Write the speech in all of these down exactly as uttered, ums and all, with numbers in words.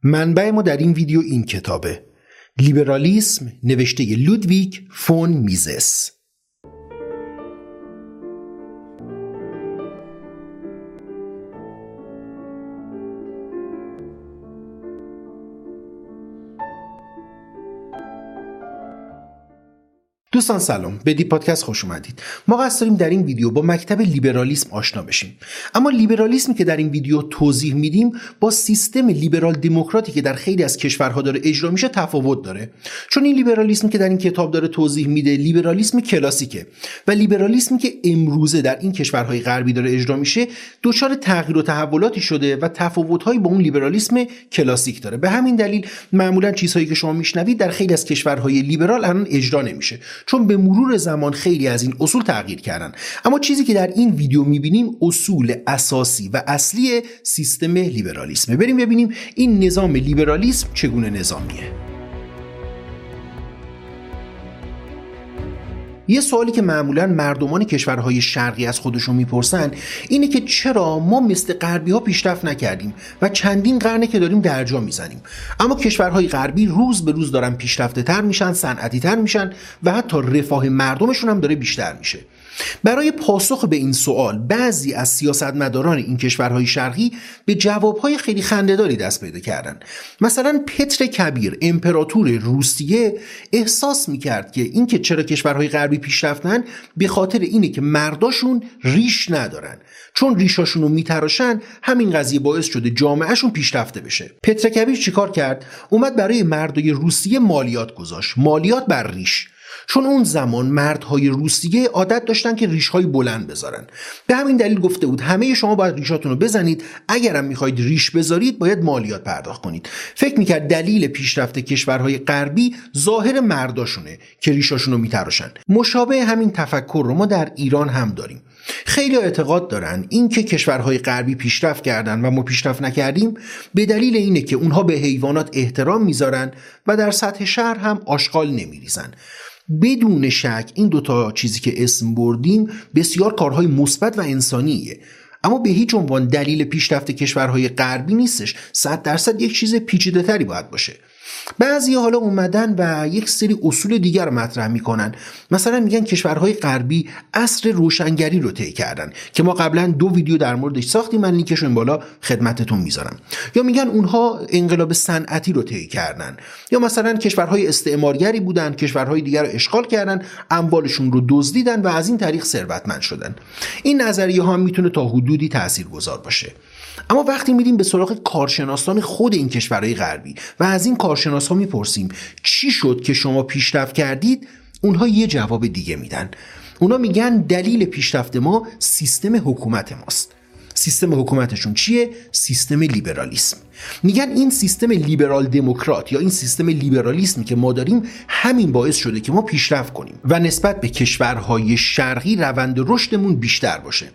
منبع ما در این ویدیو این کتابه: لیبرالیسم، نوشته لودویگ فون میزس. دوستان سلام، به دی پادکست خوش اومدید. ما قصد داریم در این ویدیو با مکتب لیبرالیسم آشنا بشیم. اما لیبرالیسمی که در این ویدیو توضیح میدیم با سیستم لیبرال دموکراتی که در خیلی از کشورها داره اجرا میشه تفاوت داره. چون این لیبرالیسمی که در این کتاب داره توضیح میده لیبرالیسم کلاسیکه و لیبرالیسمی که امروزه در این کشورهای غربی داره اجرا میشه دچار تغییر و تحولاتی شده و تفاوت‌هایی با اون لیبرالیسم کلاسیک داره. به همین دلیل معمولا چیزهایی که شما میشنوید در خیلی از کشورهای لیبرال الان اجرا نمیشه، چون به مرور زمان خیلی از این اصول تغییر کردن. اما چیزی که در این ویدیو میبینیم اصول اساسی و اصلی سیستم لیبرالیسمه. بریم ببینیم این نظام لیبرالیسم چگونه نظامیه. یه سوالی که معمولاً مردمان کشورهای شرقی از خودشون میپرسن اینه که چرا ما مثل غربی ها پیشرفت نکردیم و چندین قرنه که داریم درجا میزنیم، اما کشورهای غربی روز به روز دارن پیشرفته تر میشن، صنعتی تر میشن و حتی رفاه مردمشون هم داره بیشتر میشه. برای پاسخ به این سوال بعضی از سیاستمداران این کشورهای شرقی به جوابهای خیلی خنده‌داری دست پیدا کردن. مثلا پتر کبیر امپراتور روسیه احساس میکرد که این که چرا کشورهای غربی پیشرفتن به خاطر اینه که مرداشون ریش ندارن، چون ریشاشون رو میتراشن همین قضیه باعث شده جامعهشون پیشرفته بشه. پتر کبیر چیکار کرد؟ اومد برای مردای روسیه مالیات گذاشت، مالیات بر ریش، چون اون زمان مردهای روسیه عادت داشتن که ریش‌های بلند بذارن. به همین دلیل گفته بود همه شما باید ریشاتون رو بزنید، اگرم میخواید ریش بذارید باید مالیات پرداخت کنید. فکر میکرد دلیل پیشرفت کشورهای غربی ظاهر مرداشونه که ریشاشون رو میتراشن. مشابه همین تفکر رو ما در ایران هم داریم. خیلی اعتقاد دارن این که کشورهای غربی پیشرفت کردن و ما پیشرفت نکردیم به دلیل اینه که اونها به حیوانات احترام میذارن و در سطح شهر هم آشغال نمیریزن. بدون شک این دوتا چیزی که اسم بردیم بسیار کارهای مثبت و انسانیه، اما به هیچ عنوان دلیل پیشرفت کشورهای غربی نیستش. صد درصد یک چیز پیچیده تری باید باشه. بعضی حالا اومدن و یک سری اصول دیگر رو مطرح میکنن. مثلا میگن کشورهای غربی عصر روشنگری رو طی کردن که ما قبلا دو ویدیو در موردش ساختیم، من لینکش این بالا خدمتتون میذارم. یا میگن اونها انقلاب صنعتی رو طی کردن، یا مثلا کشورهای استعمارگری بودن، کشورهای دیگر رو اشغال کردن، اموالشون رو دزدیدن و از این طریق ثروتمند شدن. این نظریه ها میتونه تا حدودی تاثیرگذار باشه. اما وقتی میریم به سراغ کارشناسان خود این کشورهای غربی و از این کارشناسا میپرسیم چی شد که شما پیشرفت کردید، اونها یه جواب دیگه میدن. اونها میگن دلیل پیشرفت ما سیستم حکومت ماست. سیستم حکومتشون چیه؟ سیستم لیبرالیسم. میگن این سیستم لیبرال دموکرات یا این سیستم لیبرالیسمی که ما داریم همین باعث شده که ما پیشرفت کنیم و نسبت به کشورهای شرقی روند رشدمون بیشتر باشه.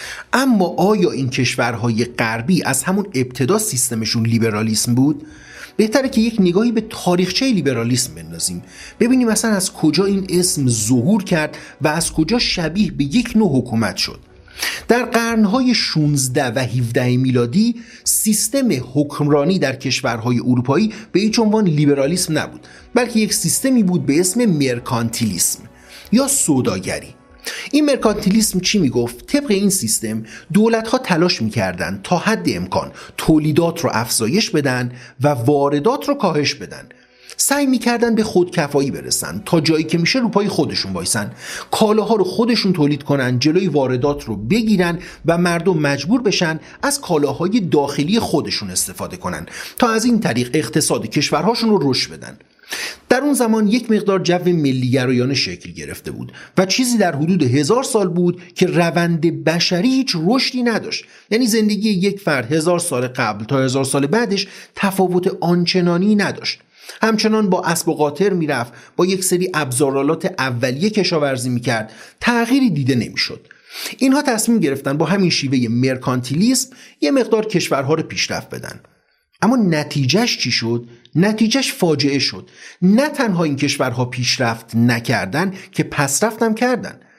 اما آیا این کشورهای غربی از همون ابتدا سیستمشون لیبرالیسم بود؟ بهتره که یک نگاهی به تاریخچه لیبرالیسم بندازیم، ببینیم مثلا از کجا این اسم ظهور کرد و از کجا شبیه به یک نوع حکومت شد. در قرنهای شانزده و هفده میلادی سیستم حکمرانی در کشورهای اروپایی به هیچ عنوان لیبرالیسم نبود، بلکه یک سیستمی بود به اسم مرکانتیلیسم یا سوداگری. این مرکانتیلیسم چی میگفت؟ طبق این سیستم دولت‌ها تلاش می‌کردن تا حد امکان تولیدات رو افزایش بدن و واردات رو کاهش بدن. سعی می‌کردن به خودکفایی برسن، تا جایی که میشه رو پای خودشون وایسن، کالاها رو خودشون تولید کنن، جلوی واردات رو بگیرن و مردم مجبور بشن از کالاهای داخلی خودشون استفاده کنن تا از این طریق اقتصاد کشورهاشون رو رشد بدن. در اون زمان یک مقدار جو ملی‌گرایانه شکل گرفته بود و چیزی در حدود هزار سال بود که روند بشری هیچ رشدی نداشت. یعنی زندگی یک فرد هزار سال قبل تا هزار سال بعدش تفاوت آنچنانی نداشت. همچنان با اسب و قاطر میرفت، با یک سری ابزارالات اولیه کشاورزی میکرد، تغییری دیده نمیشد. اینها تصمیم گرفتن با همین شیوه مرکانتیلیسم یه مقدار کشورها رو پیشرفت بدن. اما نتیجهش چی شد؟ نتیجهش فاجعه شد. نه تنها این کشورها پیشرفت نکردن که پسرفت هم کردن.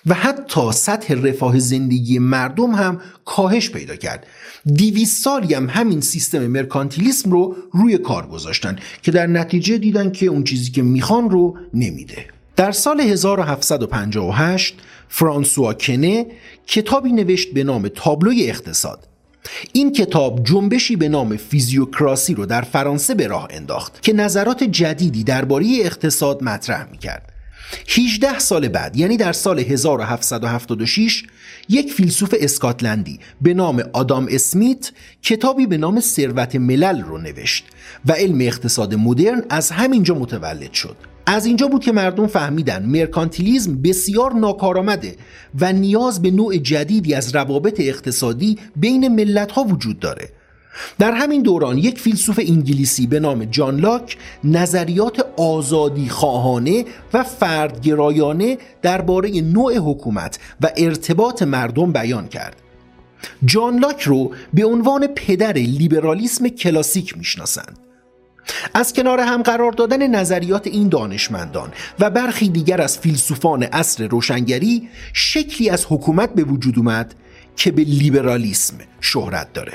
و حتی سطح رفاه زندگی مردم هم کاهش پیدا کرد. دویست سالی هم همین سیستم مرکانتیلیسم رو روی کار گذاشتن که در نتیجه دیدن که اون چیزی که میخوان رو نمیده. در سال هزار و هفتصد و پنجاه و هشت فرانسوا کنه کتابی نوشت به نام تابلوی اقتصاد. این کتاب جنبشی به نام فیزیوکراسی رو در فرانسه به راه انداخت که نظرات جدیدی درباره اقتصاد مطرح میکرد. هجده سال بعد، یعنی در سال هزار و هفتصد و هفتاد و شش، یک فیلسوف اسکاتلندی به نام آدام اسمیت کتابی به نام ثروت ملل رو نوشت و علم اقتصاد مدرن از همینجا متولد شد. از اینجا بود که مردم فهمیدن مرکانتیلیسم بسیار ناکارآمده و نیاز به نوع جدیدی از روابط اقتصادی بین ملت‌ها وجود داره. در همین دوران یک فیلسوف انگلیسی به نام جان لاک نظریات آزادی خواهانه و فردگرایانه درباره نوع حکومت و ارتباط مردم بیان کرد. جان لاک رو به عنوان پدر لیبرالیسم کلاسیک میشناسند. از کنار هم قرار دادن نظریات این دانشمندان و برخی دیگر از فیلسوفان عصر روشنگری شکلی از حکومت به وجود اومد که به لیبرالیسم شهرت داره.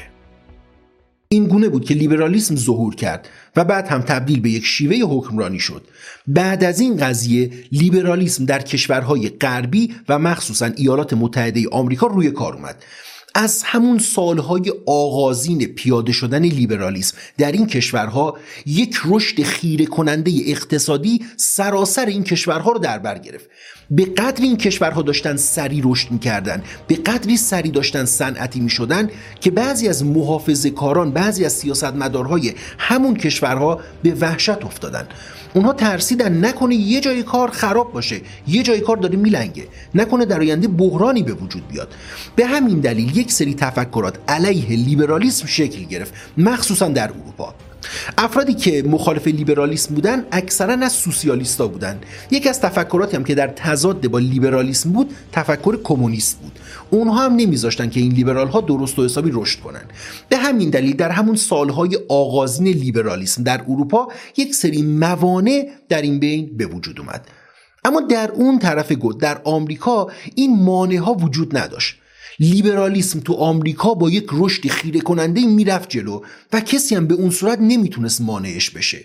این گونه بود که لیبرالیسم ظهور کرد و بعد هم تبدیل به یک شیوه حکمرانی شد. بعد از این قضیه لیبرالیسم در کشورهای غربی و مخصوصا ایالات متحده آمریکا روی کار اومد. از همون سالهای آغازین پیاده شدن لیبرالیسم در این کشورها یک رشد خیره کننده اقتصادی سراسر این کشورها رو در بر گرفت. به قدری این کشورها داشتن سری رشد می‌کردن، به قدری سری داشتن صنعتی می‌شدن که بعضی از محافظه‌کاران، بعضی از سیاستمدارهای همون کشورها به وحشت افتادن. اونها ترسیدن نکنه یه جای کار خراب باشه، یه جای کار داره میلنگه، نکنه در آینده بحرانی به وجود بیاد. به همین دلیل یک سری تفکرات علیه لیبرالیسم شکل گرفت، مخصوصا در اروپا. افرادی که مخالف لیبرالیسم بودن اکثرا از سوسیالیستا بودن. یکی از تفکراتی هم که در تضاد با لیبرالیسم بود تفکر کمونیست بود. اونها هم نمیذاشتن که این لیبرال ها درست و حسابی رشد کنن. به همین دلیل در همون سالهای آغازین لیبرالیسم در اروپا یک سری موانع در این بین به وجود اومد. اما در اون طرف گود در آمریکا این مانع ها وجود نداشت. لیبرالیسم تو آمریکا با یک رشد خیره کننده میرفت جلو و کسی هم به اون صورت نمیتونست مانعش بشه.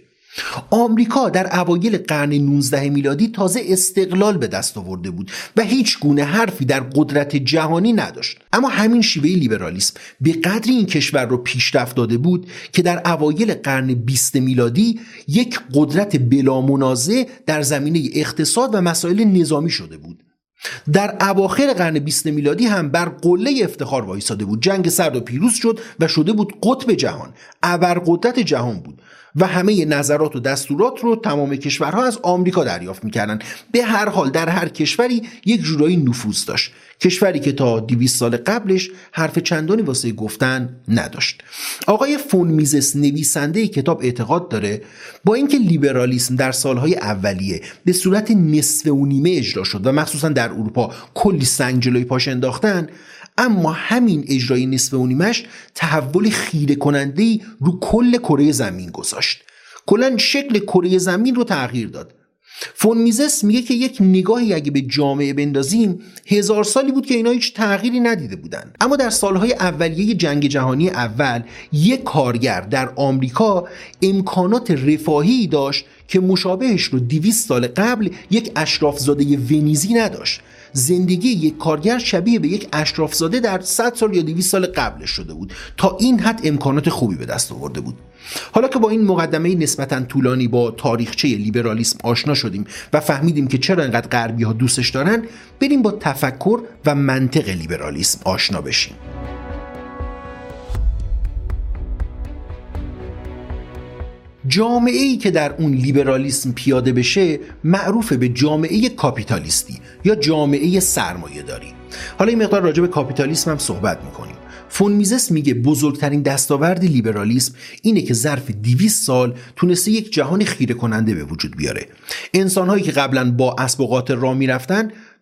آمریکا در اوایل قرن نوزدهم میلادی تازه استقلال به دست آورده بود و هیچ گونه حرفی در قدرت جهانی نداشت. اما همین شیوه لیبرالیسم به قدری این کشور رو پیشرفت داده بود که در اوایل قرن بیستم میلادی یک قدرت بلا منازع در زمینه اقتصاد و مسائل نظامی شده بود. در اواخر قرن بیستم میلادی هم بر قله افتخار وایساده بود. جنگ سرد و پیروز شد و شده بود قطب جهان، ابرقدرت جهان بود و همه نظرات و دستورات رو تمام کشورها از آمریکا دریافت می‌کردن. به هر حال در هر کشوری یک جورایی نفوذ داشت، کشوری که تا دویست سال قبلش حرف چندانی واسه گفتن نداشت. آقای فون میزس نویسنده کتاب اعتقاد داره با اینکه لیبرالیسم در سالهای اولیه به صورت نصف و نیمه اجرا شد و مخصوصا در اروپا کلی سنگ جلوی پاش انداختن، اما همین اجرای نصف و نیمه‌اش تحول خیره کننده‌ای رو کل کره زمین گذاشت. کلاً شکل کره زمین رو تغییر داد. فون میزس میگه که یک نگاهی اگه به جامعه بندازیم هزار سالی بود که اینا هیچ تغییری ندیده بودن. اما در سالهای اولیه جنگ جهانی اول یک کارگر در آمریکا امکانات رفاهی داشت که مشابهش رو دویست سال قبل یک اشرافزاده ونیزی نداشت. زندگی یک کارگر شبیه به یک اشرافزاده در صد سال یا دویست سال قبلش شده بود. تا این حد امکانات خوبی به دست آورده بود. حالا که با این مقدمه نسبتاً طولانی با تاریخچه لیبرالیسم آشنا شدیم و فهمیدیم که چرا اینقدر غربی‌ها دوستش دارن، بریم با تفکر و منطق لیبرالیسم آشنا بشیم. جامعه‌ای که در اون لیبرالیسم پیاده بشه معروف به جامعه کاپیتالیستی یا جامعه سرمایه داری. حالا این مقدار راجع به کاپیتالیسم هم صحبت میکنیم. فون میزس میگه بزرگترین دستاورد لیبرالیسم اینه که ظرف دویست سال تونسته یک جهان خیره کننده به وجود بیاره. انسان‌هایی که قبلا با اسب و قاطر راه میرفتن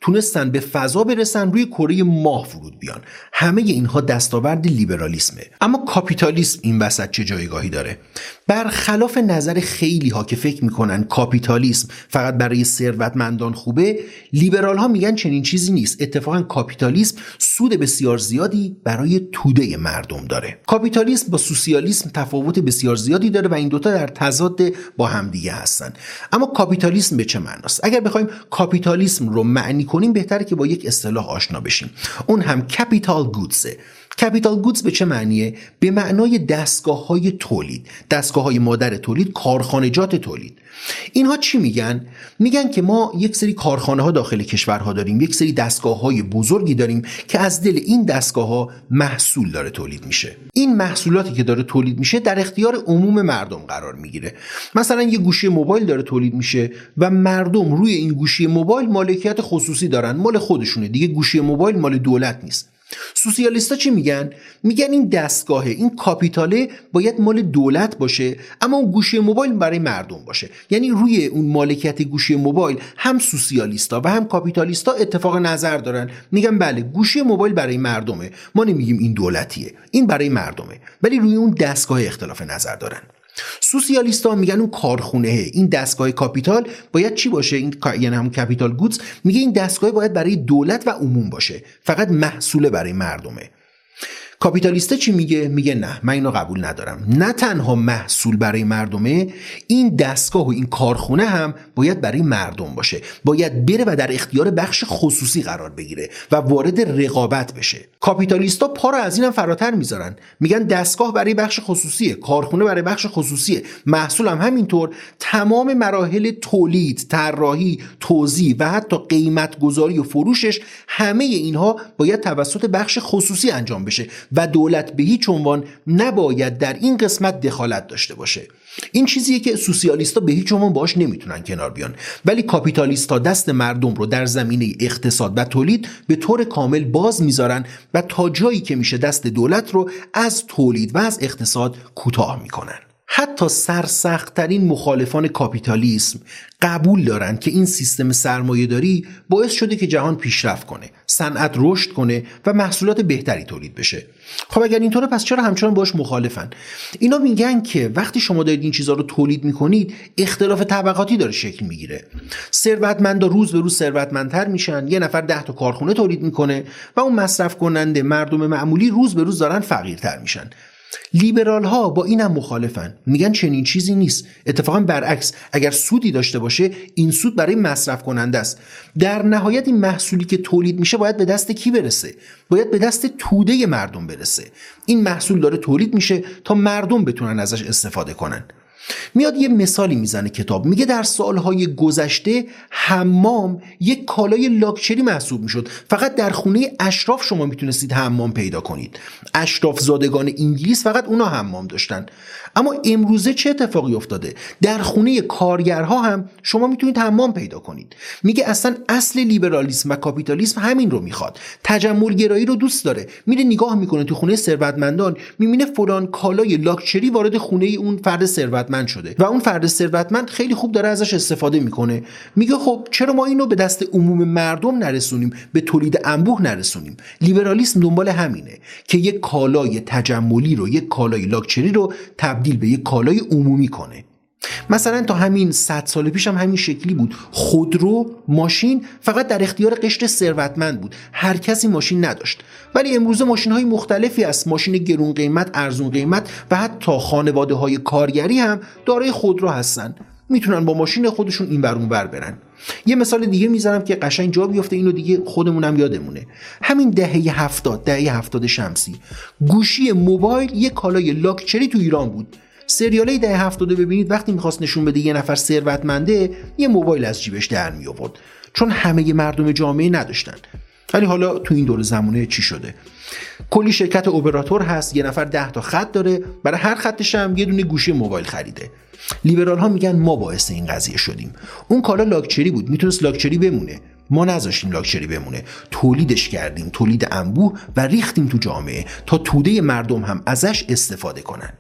تونستن به فضا برسن، روی کره ماه فرود بیان. همه اینها دستاورد لیبرالیسمه. اما کاپیتالیسم این وسط چه جایگاهی داره؟ برخلاف نظر خیلی ها که فکر میکنن کاپیتالیسم فقط برای ثروتمندان خوبه، لیبرال ها میگن چنین چیزی نیست. اتفاقا کاپیتالیسم سود بسیار زیادی برای توده مردم داره. کاپیتالیسم با سوسیالیسم تفاوت بسیار زیادی داره و این دوتا در تضاد با همدیگه هستن. اما کاپیتالیسم به چه معناست؟ اگر بخوایم کاپیتالیسم رو معنی کنیم بهتره که با یک اصطلاح آشنا بشیم. اون هم کپیتال گودزه. کپیتال گودز به چه معنیه؟ به معنای دستگاه های تولید، دستگاه های مادر تولید، کارخانجات تولید. اینها چی میگن؟ میگن که ما یک سری کارخانه ها داخل کشورها داریم، یک سری دستگاه های بزرگی داریم که از دل این دستگاه ها محصول داره تولید میشه. این محصولاتی که داره تولید میشه در اختیار عموم مردم قرار میگیره. مثلا یه گوشی موبایل داره تولید میشه و مردم روی این گوشی موبایل مالکیت خصوصی دارن، مال خودشونه دیگه، گوشی موبایل مال دولت نیست. سوسیالیستا چی میگن؟ میگن این دستگاهه، این کاپیتاله باید مال دولت باشه، اما اون گوشی موبایل برای مردم باشه. یعنی روی اون مالکیت گوشی موبایل هم سوسیالیستا و هم کاپیتالیستا اتفاق نظر دارن. میگن بله گوشی موبایل برای مردمه، ما نمیگیم این دولتیه، این برای مردمه، ولی روی اون دستگاه اختلاف نظر دارن. سوسیالیستا میگن اون کارخونه، این دستگاه کاپیتال باید چی باشه؟ این یعنی همون کپیتال گودز میگه این دستگاه باید برای دولت و عموم باشه، فقط محصول برای مردمه. کاپیتالیستا چی میگه؟ میگه نه، من اینو قبول ندارم. نه تنها محصول برای مردمه، این دستگاه و این کارخونه هم باید برای مردم باشه، باید بره و در اختیار بخش خصوصی قرار بگیره و وارد رقابت بشه. کاپیتالیستا پا رو از اینم فراتر میذارن، میگن دستگاه برای بخش خصوصیه، کارخونه برای بخش خصوصیه، محصول هم همینطور. تمام مراحل تولید، طراحی، توزیع و حتی قیمت گذاری و فروشش، همه اینها باید توسط بخش خصوصی انجام بشه و دولت به هیچ عنوان نباید در این قسمت دخالت داشته باشه. این چیزیه که سوسیالیستا به هیچ عنوان باهاش نمیتونن کنار بیان، ولی کاپیتالیستا دست مردم رو در زمینه اقتصاد و تولید به طور کامل باز میذارن و تا جایی که میشه دست دولت رو از تولید و از اقتصاد کوتاه میکنن. حتی سرسخت‌ترین مخالفان کاپیتالیسم قبول دارن که این سیستم سرمایه‌داری باعث شده که جهان پیشرفت کنه، صنعت رشد کنه و محصولات بهتری تولید بشه. خب اگر اینطوره پس چرا همچنان باش مخالفن؟ اینا میگن که وقتی شما دارید این چیزا رو تولید میکنید، اختلاف طبقاتی داره شکل میگیره. ثروتمندا روز به روز ثروتمندتر میشن، یه نفر ده تا کارخونه تولید میکنه و اون مصرف کننده مردم معمولی روز به روز دارن فقیرتر میشن. لیبرال ها با اینم مخالفن، میگن چنین چیزی نیست. اتفاقا برعکس، اگر سودی داشته باشه این سود برای مصرف کننده است. در نهایت این محصولی که تولید میشه باید به دست کی برسه؟ باید به دست توده مردم برسه. این محصول داره تولید میشه تا مردم بتونن ازش استفاده کنن. میاد یه مثالی میزنه کتاب، میگه در سالهای گذشته حمام یک کالای لاکچری محسوب میشد. فقط در خونه اشراف شما میتونستید حمام پیدا کنید. اشراف زادگان انگلیس فقط اونا حمام داشتن. اما امروزه چه اتفاقی افتاده؟ در خونه کارگرها هم شما میتونید حمام پیدا کنید. میگه اصلا اصل لیبرالیسم و کاپیتالیسم همین رو میخواد. تجمل گرایی رو دوست داره. میره نگاه میکنه تو خونه ثروتمندان، میبینه فلان کالای لاکچری وارد خونه اون فرد ثروتمند شده و اون فرد ثروتمند خیلی خوب داره ازش استفاده میکنه. میگه خب چرا ما اینو به دست عموم مردم نرسونیم، به تولید انبوه نرسونیم؟ لیبرالیسم دنبال همینه که یک کالای تجملی رو، یک کالای لاکچری رو تبدیل به یک کالای عمومی کنه. مثلا تا همین صد سال پیش هم همین شکلی بود. خودرو، ماشین فقط در اختیار قشر ثروتمند بود، هر کسی ماشین نداشت. ولی امروزه ماشین‌های مختلفی هست، ماشین گرون قیمت، ارزون قیمت و حتی خانواده‌های کارگری هم دارای خودرو هستن، میتونن با ماشین خودشون این ور اون ور برن. یه مثال دیگه میزنم که قشنگ جا بیفته، اینو دیگه خودمونم یادمونه. همین دهه هفتاد، دهه هفتاد شمسی، گوشی موبایل یه کالای لاکچری تو ایران بود. سریالای دهه هفتاد ببینید، وقتی میخواست نشون بده یه نفر ثروتمنده، یه موبایل از جیبش در می آورد، چون همه مردم جامعه نداشتن. ولی حالا تو این دور زمانه چی شده؟ کلی شرکت اپراتور هست، یه نفر ده تا خط داره، برای هر خطش هم یه دونه گوشی موبایل خریده. لیبرال ها میگن ما باعث این قضیه شدیم. اون کالا لاکچری بود، میتونست لاکچری بمونه، ما نذاشتیم لاکچری بمونه، تولیدش کردیم، تولید انبوه، و ریختیم تو جامعه تا توده مردم هم ازش استفاده کنن.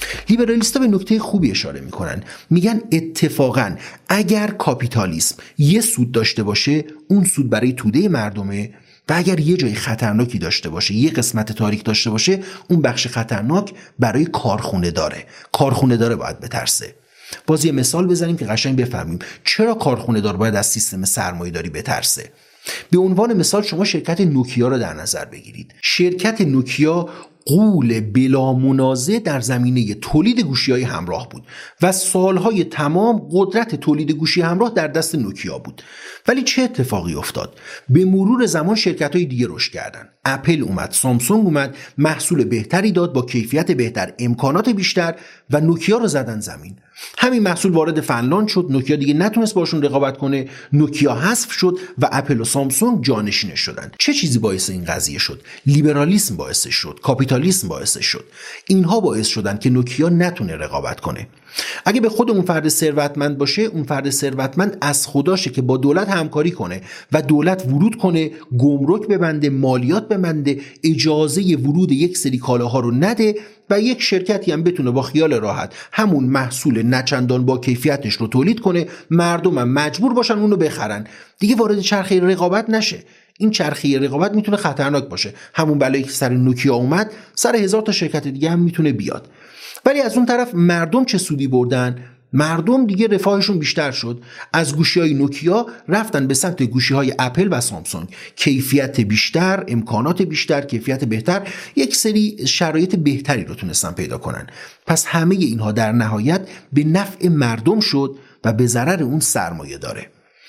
لیبرالیست‌ها به نکته خوبی اشاره میکنن، میگن اتفاقا اگر کاپیتالیسم یه سود داشته باشه اون سود برای توده مردمه و اگر یه جای خطرناکی داشته باشه، یه قسمت تاریک داشته باشه، اون بخش خطرناک برای کارخونه داره. کارخونه داره باید بترسه. باز یه مثال بزنیم که قشنگ بفهمیم چرا کارخونه دار باید از سیستم سرمایه‌داری بترسه. به عنوان مثال شما شرکت نوکیا رو در نظر بگیرید. شرکت نوکیا غول بلا منازع در زمینه تولید گوشی‌های همراه بود و سالهای تمام قدرت تولید گوشی همراه در دست نوکیا بود. ولی چه اتفاقی افتاد؟ به مرور زمان شرکت‌های دیگه رشد کردن. اپل اومد، سامسونگ اومد، محصول بهتری داد با کیفیت بهتر، امکانات بیشتر و نوکیا رو زدن زمین. همین محصول وارد فنلاند شد، نوکیا دیگه نتونست باشون رقابت کنه، نوکیا حذف شد و اپل و سامسونگ جانشینش شدن. چه چیزی باعث این قضیه شد؟ لیبرالیسم باعث شد، کاپیتالیسم باعث شد. اینها باعث شدن که نوکیا نتونه رقابت کنه. اگه به خود اون فرد ثروتمند باشه، اون فرد ثروتمند از خداشه که با دولت همکاری کنه و دولت ورود کنه، گمرک ببنده، مالیات ببنده، اجازه ورود یک سری کالاها رو نده و یک شرکتی هم بتونه با خیال راحت همون محصول نچندان با کیفیتش رو تولید کنه، مردم هم مجبور باشن اونو بخرن، دیگه وارد چرخه رقابت نشه. این چرخه رقابت میتونه خطرناک باشه. همون بلایی که سر نوکیا اومد سر هزار تا شرکت دیگه هم میتونه بیاد. ولی از اون طرف مردم چه سودی بردن؟ مردم دیگه رفاهشون بیشتر شد. از گوشی‌های نوکیا رفتن به سمت گوشی‌های اپل و سامسونگ. کیفیت بیشتر، امکانات بیشتر، کیفیت بهتر، یک سری شرایط بهتری رو تونستن پیدا کنن. پس همه اینها در نهایت به نفع مردم شد و به ضرر اون سرمایه داره.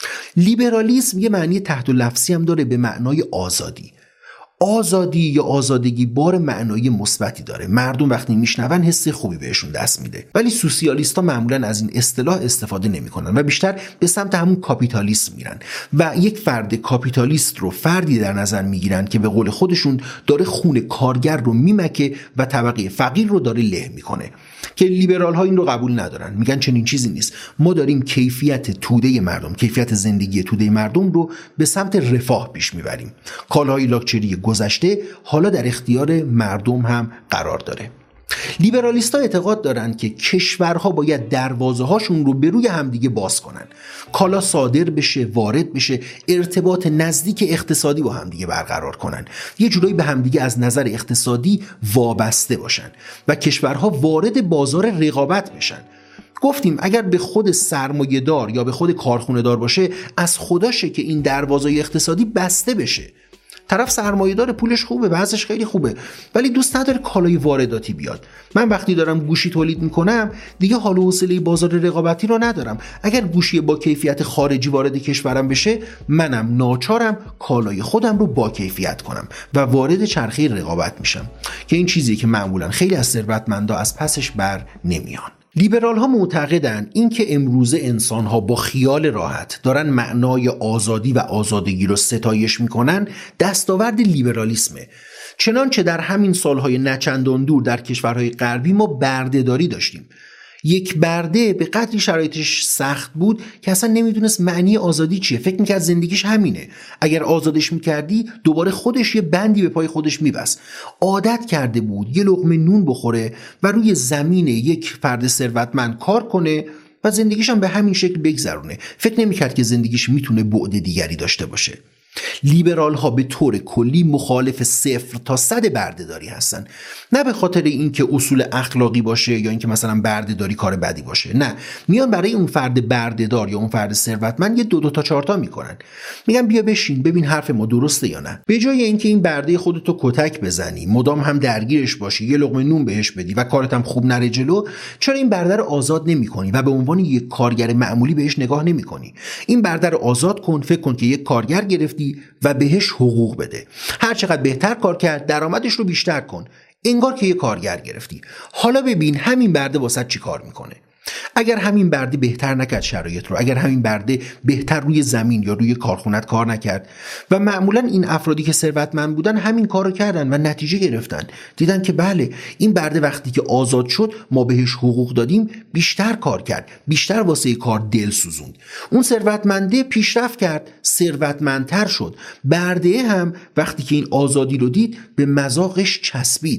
لیبرالیسم یه معنی تحت لفظی هم داره به معنای آزادی. آزادی یا آزادگی بار معنایی مثبتی داره. مردم وقتی میشنون حس خوبی بهشون دست میده. ولی سوسیالیست‌ها معمولا از این اصطلاح استفاده نمیکنن و بیشتر به سمت همون کاپیتالیسم میرن و یک فرد کاپیتالیست رو فردی در نظر میگیرن که به قول خودشون داره خون کارگر رو میمکه و طبقه فقیر رو داره له میکنه. که لیبرال ها این رو قبول ندارن، میگن چنین چیزی نیست. ما داریم کیفیت توده مردم، کیفیت زندگی توده مردم رو به سمت رفاه پیش میبریم. کالاهای لاکچری گذشته حالا در اختیار مردم هم قرار داره. لیبرالیست‌ها اعتقاد دارن که کشورها باید دروازه هاشون رو به روی همدیگه باز کنن، کالا صادر بشه، وارد بشه، ارتباط نزدیک اقتصادی با همدیگه برقرار کنن، یه جورایی به همدیگه از نظر اقتصادی وابسته باشن و کشورها وارد بازار رقابت بشن. گفتیم اگر به خود سرمایه دار یا به خود کارخونه دار باشه، از خداشه که این دروازه اقتصادی بسته بشه. طرف سرمایه داره، پولش خوبه، وضعش خیلی خوبه، ولی دوست نداره کالای وارداتی بیاد. من وقتی دارم گوشی تولید میکنم دیگه حال و حوصله بازار رقابتی رو ندارم. اگر گوشی با کیفیت خارجی وارد کشورم بشه، منم ناچارم کالای خودم رو با کیفیت کنم و وارد چرخه رقابت میشم، که این چیزی که معمولا خیلی از ثروتمندا از پسش بر نمیان. لیبرال ها معتقدن این که امروزه انسان ها با خیال راحت دارن معنای آزادی و آزادگی رو ستایش میکنن دستاورد لیبرالیسمه. چنانچه در همین سالهای نچندان دور در کشورهای غربی ما بردهداری داشتیم. یک برده به قدری شرایطش سخت بود که اصلا نمیدونست معنی آزادی چیه، فکر میکرد زندگیش همینه. اگر آزادش میکردی دوباره خودش یه بندی به پای خودش میبست. عادت کرده بود یه لقمه نون بخوره و روی زمین یک فرد ثروتمند کار کنه و زندگیش هم به همین شکل بگذرونه. فکر نمیکرد که زندگیش میتونه بعد دیگری داشته باشه. لیبرال ها به طور کلی مخالف صفر تا صد بردهداری هستن، نه به خاطر اینکه اصول اخلاقی باشه یا اینکه مثلا بردهداری کار بدی باشه، نه، میان برای اون فرد بردهدار یا اون فرد ثروتمند یه دو دو تا چهار تا میکنن، میگن بیا بشین ببین حرف ما درسته یا نه. به جای اینکه این برده خودتو کتک بزنی، مدام هم درگیرش باشی، یه لقمه نون بهش بدی و کارت هم خوب نره جلو، چرا این برده رو آزاد نمیکنی و به عنوان یک کارگر معمولی بهش نگاه نمیکنی؟ این برده رو آزاد کن، فکر کن که یک کارگر گرفتی و بهش حقوق بده. هر چقدر بهتر کار کرد درآمدش رو بیشتر کن، انگار که یه کارگر گرفتی. حالا ببین همین برده واسه چی کار میکنه. اگر همین برده بهتر نکرد شرایط رو، اگر همین برده بهتر روی زمین یا روی کارخونت کار نکرد، و معمولا این افرادی که ثروتمند بودن همین کارو کردن و نتیجه گرفتن، دیدن که بله این برده وقتی که آزاد شد ما بهش حقوق دادیم بیشتر کار کرد، بیشتر واسه کار دل سوزوند، اون ثروتمنده پیشرفت کرد، ثروتمندتر شد. برده هم وقتی که این آزادی رو دید به مذاقش چسبید،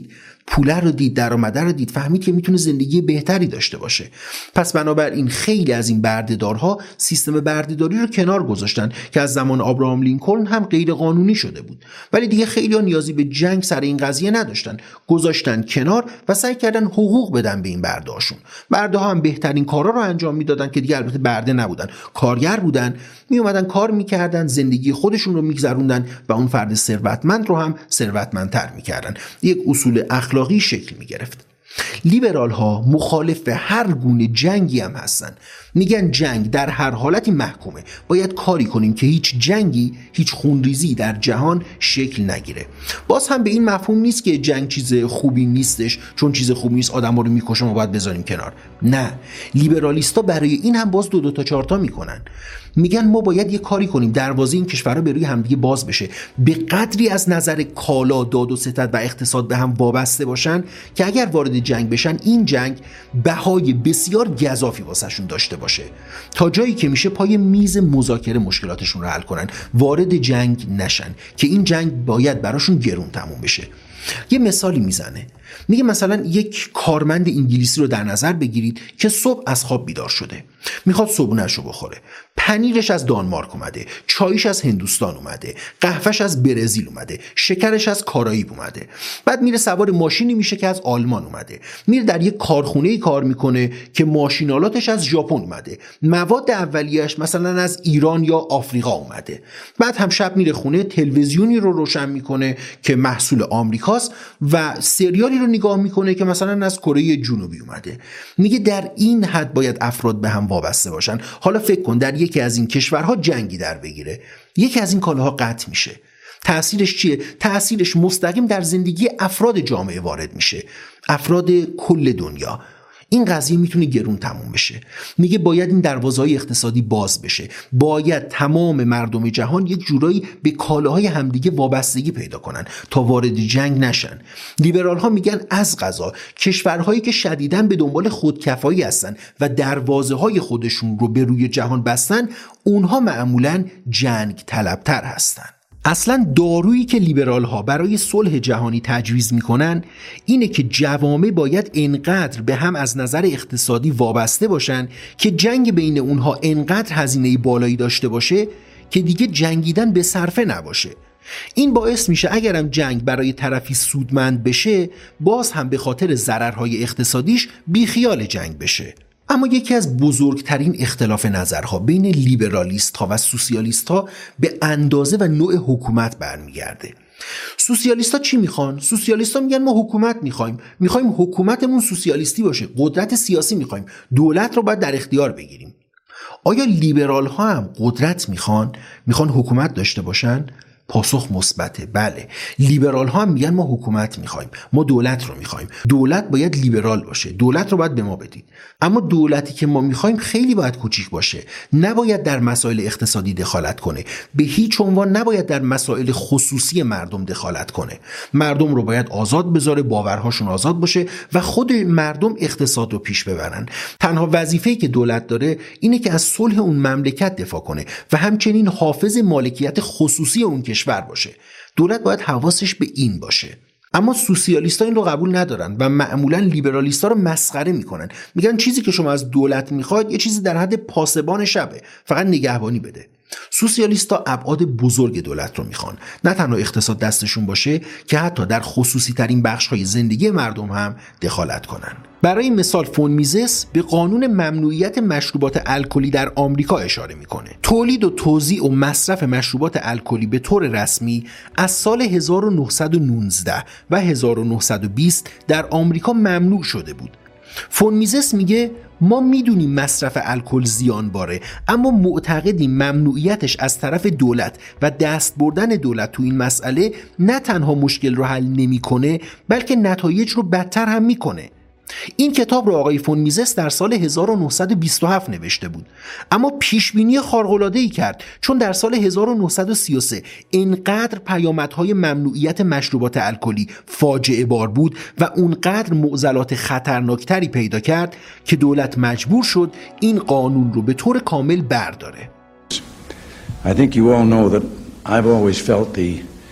پوله رو دید، درآمده رو دید، فهمید که میتونه زندگی بهتری داشته باشه. پس بنابراین خیلی از این بردهدارها سیستم بردهداری رو کنار گذاشتن که از زمان آبراهام لینکلن هم غیر قانونی شده بود، ولی دیگه خیلی‌ها نیازی به جنگ سر این قضیه نداشتن، گذاشتن کنار و سعی کردن حقوق بدن به این برده‌هاشون. برده‌ها هم بهترین کارا رو انجام میدادن که دیگه البته برده نبودن، کارگر بودن، می اومدن کار میکردن، زندگی خودشون رو میگذروندن و اون فرد ثروتمند رو هم ثروتمندتر میکردن. یک اصول اخلاقی شکل میگرفت. لیبرال ها مخالف هر گونه جنگی هم هستن. میگن جنگ در هر حالتی محکومه، باید کاری کنیم که هیچ جنگی، هیچ خونریزی در جهان شکل نگیره. باز هم به این مفهوم نیست که جنگ چیز خوبی نیستش، چون چیز خوبی نیست آدم رو میکشه ما باید بذاریم کنار. نه، لیبرالیستا برای این هم باز دو دو تا چهار تا میکنن. میگن ما باید یه کاری کنیم دروازه این کشورها به روی همدیگه باز بشه، به قدری از نظر کالا، داد و ستد و اقتصاد به هم وابسته باشن که اگر وارد جنگ بشن این جنگ بهای بسیار گزافی واسهشون داشته باشه، تا جایی که میشه پای میز مذاکره مشکلاتشون رو حل کنن، وارد جنگ نشن که این جنگ باید براشون گرون تموم بشه. یه مثالی میزنه، میگه مثلا یک کارمند انگلیسی رو در نظر بگیرید که صبح از خواب بیدار شده، میخواد صبحونه‌ش رو بخوره. پنیرش از دانمارک اومده، چایش از هندوستان اومده، قهوهش از برزیل اومده، شکرش از کارائیب اومده. بعد میره سوار ماشینی میشه که از آلمان اومده، میره در یک کارخونه‌ای کار میکنه که ماشینالاتش از ژاپن اومده، مواد اولیه‌اش مثلا از ایران یا آفریقا اومده. بعد هم شب میره خونه، تلویزیونی رو روشن میکنه که محصول آمریکاست و سریالی رو نگاه میکنه که مثلا از کره جنوبی اومده. میگه در این حد باید افراد به هم وابسته باشن. حالا فکر کن در یکی از این کشورها جنگی در بگیره، یکی از این کالاها قطع میشه، تأثیرش چیه؟ تأثیرش مستقیم در زندگی افراد جامعه وارد میشه، افراد کل دنیا. این قضیه میتونه گرون تموم بشه. میگه باید این دروازه‌های اقتصادی باز بشه، باید تمام مردم جهان یک جورایی به کالاهای همدیگه وابستگی پیدا کنن تا وارد جنگ نشن. لیبرال ها میگن از قضا کشورهایی که شدیداً به دنبال خودکفایی هستن و دروازه‌های خودشون رو به روی جهان بستن، اونها معمولاً جنگ طلبتر هستن. اصلا دارویی که لیبرال ها برای صلح جهانی تجویز میکنن اینه که جوامع باید انقدر به هم از نظر اقتصادی وابسته باشن که جنگ بین اونها انقدر هزینه بالایی داشته باشه که دیگه جنگیدن به صرفه نباشه. این باعث میشه اگرم جنگ برای طرفی سودمند بشه، باز هم به خاطر ضررهای اقتصادیش بیخیال جنگ بشه. اما یکی از بزرگترین اختلاف نظرها بین لیبرالیست ها و سوسیالیست ها به اندازه و نوع حکومت برمیگرده. سوسیالیست ها چی میخوان؟ سوسیالیست ها میگن ما حکومت میخوایم، میخوایم حکومتمون سوسیالیستی باشه، قدرت سیاسی میخوایم، دولت رو باید در اختیار بگیریم. آیا لیبرال ها هم قدرت میخوان؟ میخوان حکومت داشته باشن؟ پاسخ مثبته. بله، لیبرال ها هم میگن ما حکومت میخوایم، ما دولت رو میخوایم، دولت باید لیبرال باشه، دولت رو باید به ما بدید. اما دولتی که ما میخوایم خیلی باید کوچیک باشه، نباید در مسائل اقتصادی دخالت کنه، به هیچ عنوان نباید در مسائل خصوصی مردم دخالت کنه. مردم رو باید آزاد بذاره، باورهاشون آزاد باشه و خود مردم اقتصاد رو پیش ببرن. تنها وظیفه‌ای که دولت داره اینه که از صلح اون مملکت دفاع کنه و همچنین حافظ مالکیت خصوصی اون کشور باشه. دولت باید حواسش به این باشه. اما سوسیالیست‌ها این رو قبول ندارن و معمولاً لیبرالیست‌ها رو مسخره میکنن. میگن چیزی که شما از دولت میخواید یه چیزی در حد پاسبان شبه، فقط نگهبانی بده. سوسیالیست‌ها ابعاد بزرگ دولت رو میخوان، نه تنها اقتصاد دستشون باشه که حتی در خصوصی ترین بخش‌های زندگی مردم هم دخالت کنن. برای مثال فون میزس به قانون ممنوعیت مشروبات الکلی در آمریکا اشاره میکنه. تولید و توزیع و مصرف مشروبات الکلی به طور رسمی از سال هزار و نهصد و نوزده و هزار و نهصد و بیست در آمریکا ممنوع شده بود. فون میزس میگه ما میدونیم مصرف الکل زیان باره، اما معتقدیم ممنوعیتش از طرف دولت و دست بردن دولت تو این مسئله نه تنها مشکل رو حل نمیکنه، بلکه نتایج رو بدتر هم میکنه. این کتاب رو آقای فون میزس در سال هزار و نهصد و بیست و هفت نوشته بود، اما پیشبینی خارق‌العاده‌ای کرد، چون در سال هزار و نهصد و سی و سه اینقدر پیامدهای ممنوعیت مشروبات الکلی فاجعه بار بود و اونقدر معضلات خطرناکتری پیدا کرد که دولت مجبور شد این قانون رو به طور کامل برداره. I think you all know that I've always felt the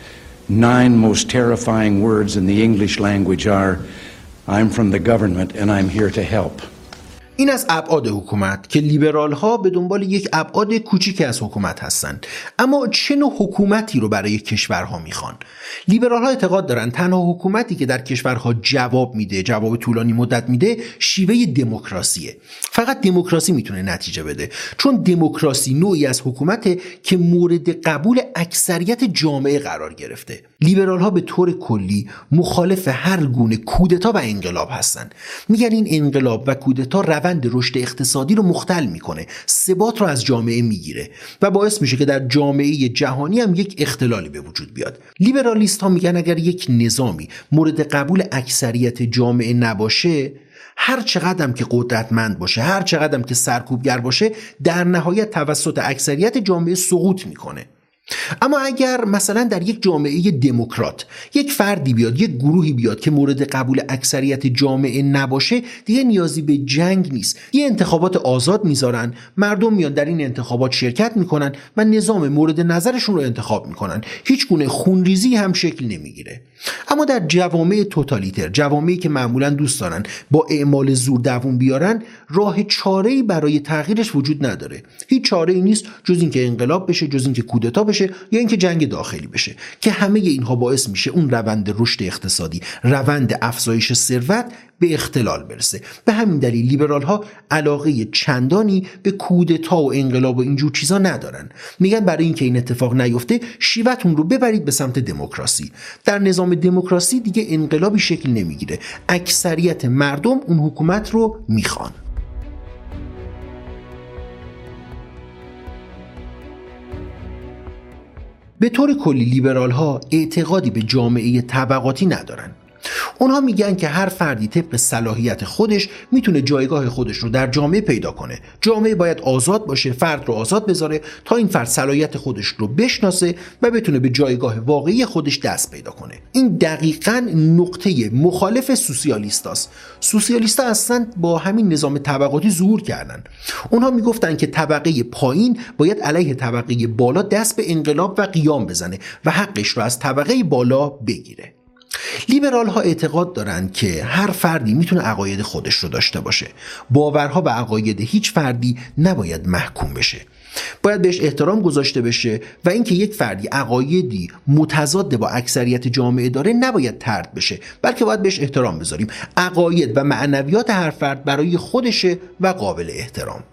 nine most terrifying words in the English language are, I'm from the government and I'm here to help. این از ابعاد حکومت که لیبرال ها به دنبال یک ابعاد کوچیک از حکومت هستند. اما چه نوع حکومتی رو برای کشورها میخوان؟ لیبرال ها اعتقاد دارن تنها حکومتی که در کشورها جواب میده، جواب طولانی مدت میده، شیوه دموکراسیه. فقط دموکراسی میتونه نتیجه بده، چون دموکراسی نوعی از حکومته که مورد قبول اکثریت جامعه قرار گرفته. لیبرال ها به طور کلی مخالف هر گونه کودتا و انقلاب هستن. میگن این انقلاب و کودتا روند رشد اقتصادی رو مختل میکنه، ثبات رو از جامعه میگیره و باعث میشه که در جامعه جهانی هم یک اختلالی به وجود بیاد. لیبرالیست ها میگن اگر یک نظامی مورد قبول اکثریت جامعه نباشه، هر چقدرم که قدرتمند باشه، هر چقدرم که سرکوبگر باشه، در نهایت توسط اکثریت جامعه سقوط میکنه. اما اگر مثلا در یک جامعه دموکرات یک فردی بیاد، یک گروهی بیاد که مورد قبول اکثریت جامعه نباشه، دیگه نیازی به جنگ نیست. یه انتخابات آزاد میذارن، مردم میان در این انتخابات شرکت میکنن و نظام مورد نظرشون رو انتخاب میکنن. هیچ گونه خونریزی هم شکل نمیگیره. اما در جوامع توتالیتر، جوامعی که معمولا دوست دارن با اعمال زور دووم بیارن، راه چاره‌ای برای تغییرش وجود نداره. هیچ چاره‌ای نیست جز اینکه انقلاب بشه، جز اینکه کودتا بشه یا اینکه جنگ داخلی بشه، که همه اینها باعث میشه اون روند رشد اقتصادی، روند افزایش ثروت به اختلال برسه. به همین دلیل لیبرال ها علاقه چندانی به کودتا و انقلاب و اینجور چیزا ندارن. میگن برای اینکه این اتفاق نیفته، شیوهتون رو ببرید به سمت دموکراسی. در نظام دموکراسی دیگه انقلابی شکل نمیگیره، اکثریت مردم اون حکومت رو میخوان. به طور کلی لیبرال ها اعتقادی به جامعه طبقاتی ندارن. اونها میگن که هر فردی طبق صلاحیت خودش میتونه جایگاه خودش رو در جامعه پیدا کنه. جامعه باید آزاد باشه، فرد رو آزاد بذاره تا این فرد صلاحیت خودش رو بشناسه و بتونه به جایگاه واقعی خودش دست پیدا کنه. این دقیقاً نقطه مخالف سوسیالیستاست. سوسیالیستا اصلا با همین نظام طبقاتی ظهور کردن. اونها میگفتن که طبقه پایین باید علیه طبقه بالا دست به انقلاب و قیام بزنه و حقش رو از طبقه بالا بگیره. لیبرال ها اعتقاد دارن که هر فردی میتونه عقاید خودش رو داشته باشه. باورها و عقاید هیچ فردی نباید محکوم بشه. باید بهش احترام گذاشته بشه و اینکه یک فردی عقایدی متضاد با اکثریت جامعه داره نباید طرد بشه، بلکه باید بهش احترام بذاریم. عقاید و معنویات هر فرد برای خودشه و قابل احترام.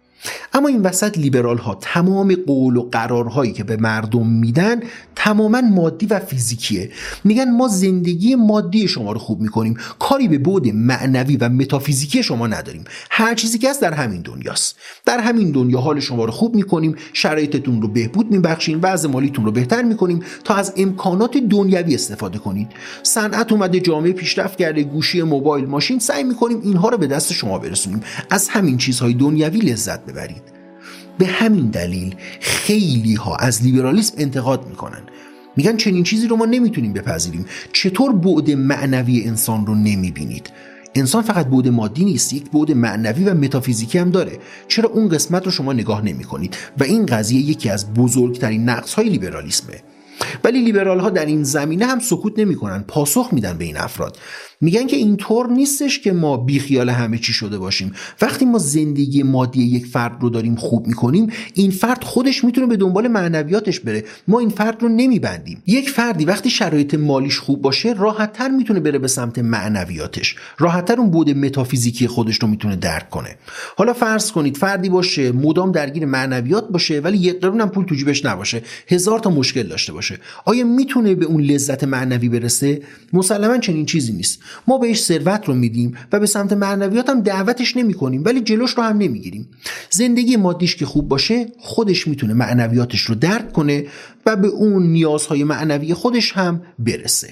اما این وسط لیبرال ها تمام قول و قرارهایی که به مردم میدن تماما مادی و فیزیکیه. میگن ما زندگی مادی شما رو خوب میکنیم، کاری به بعد معنوی و متافیزیکی شما نداریم. هر چیزی که هست در همین دنیاست. در همین دنیا حال شما رو خوب میکنیم، شرایطتون رو بهبود میبخشیم، وضع مالیتون رو بهتر میکنیم تا از امکانات دنیوی استفاده کنید. صنعت اومده، جامعه پیشرفت کرده، گوشی، موبایل، ماشین، سعی میکنیم اینها رو به دست شما برسونیم. از همین چیزهای دنیوی لذت ببرید. به همین دلیل خیلی ها از لیبرالیسم انتقاد میکنن. میگن چنین چیزی رو ما نمیتونیم بپذیریم. چطور بعد معنوی انسان رو نمیبینید؟ انسان فقط بعد مادی نیست، یک بعد معنوی و متافیزیکی هم داره. چرا اون قسمت رو شما نگاه نمیکنید؟ و این قضیه یکی از بزرگترین نقص‌های لیبرالیسمه. ولی لیبرال ها در این زمینه هم سکوت نمیکنن، پاسخ میدن به این افراد. میگن که اینطور نیستش که ما بیخیال همه چی شده باشیم. وقتی ما زندگی مادی یک فرد رو داریم خوب میکنیم، این فرد خودش میتونه به دنبال معنویاتش بره. ما این فرد رو نمیبندیم. یک فردی وقتی شرایط مالیش خوب باشه، راحت‌تر میتونه بره به سمت معنویاتش، راحت‌تر اون بعد متافیزیکی خودش رو میتونه درک کنه. حالا فرض کنید فردی باشه مدام درگیر معنویات باشه ولی یک قرون هم پول تو جیبش نباشه، هزار تا مشکل داشته باشه. آیا میتونه به اون لذت معنوی برسه؟ مسلماً چنین چیزی نیست. ما بهش ثروت رو میدیم و به سمت معنویات هم دعوتش نمی کنیم ولی جلوش رو هم نمیگیریم. زندگی مادیش که خوب باشه، خودش میتونه معنویاتش رو درک کنه و به اون نیازهای معنوی خودش هم برسه.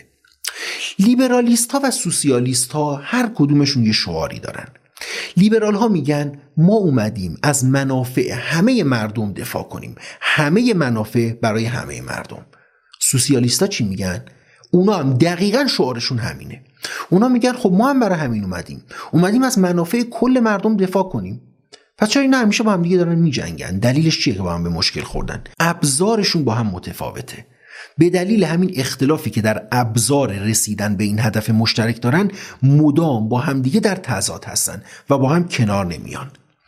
لیبرالیست ها و سوسیالیست ها هر کدومشون یه شعاری دارن. لیبرال ها میگن ما اومدیم از منافع همه مردم دفاع کنیم، همه منافع برای همه مردم. سوسیالیست ها چی میگن؟ اونا هم دقیقاً شعارشون همینه. اونا میگن خب ما هم برای همین اومدیم اومدیم از منافع کل مردم دفاع کنیم. پس چرا اینا همیشه با هم دیگه دارن میجنگن؟ دلیلش چیه که با هم به مشکل خوردن؟ ابزارشون با هم متفاوته. به دلیل همین اختلافی که در ابزار رسیدن به این هدف مشترک دارن مدام با همدیگه در تضاد هستن و با هم کنار نمیان.